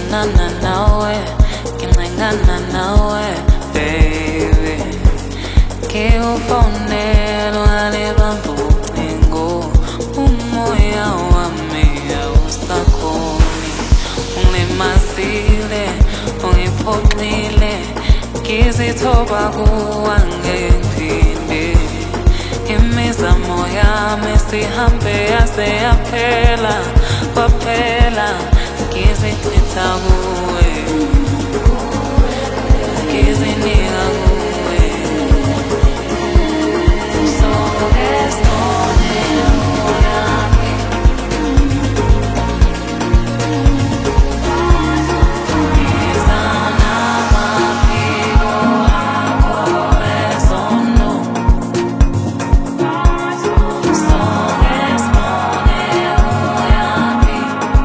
Ngivumelana nawe, ngingcengana nawe, baby. Ngikufonela ungalibamba ucingo, umoya wami awusakhoni. Ungilimazile, ungiphoxile, ngizithoba kuwe angiphinde. Imizamo yami sihambe yaze yaphela, kwaphela ngizichitha kuwe, ngizinika kuwe. So there's no yami, ngizana amaphiko akho ezono. So there's no yami,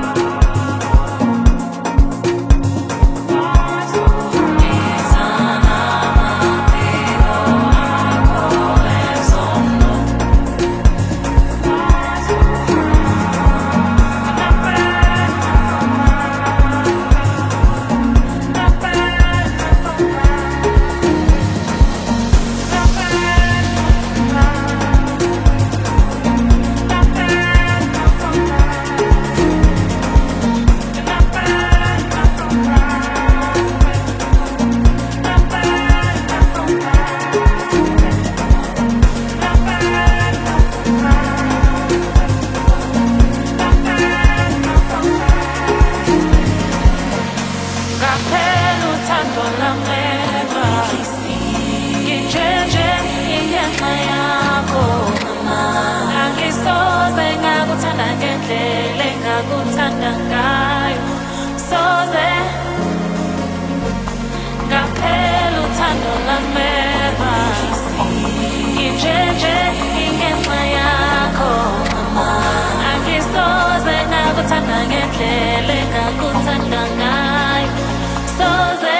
ngizana amaphiko akho ezono. Ngaphela uthando lameva, ngijeje ingenxa yakho. Angisoze ngakuthanda ngendlela engakuthanda ngayo, soze. Ngaphela uthando lameva, ngijeje ingenxa yakho. Angisoze ngakuthanda ngendlela engakuthanda ngayo, soze.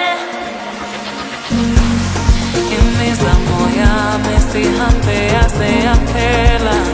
Imizamo yami sihambe yaze yaphela,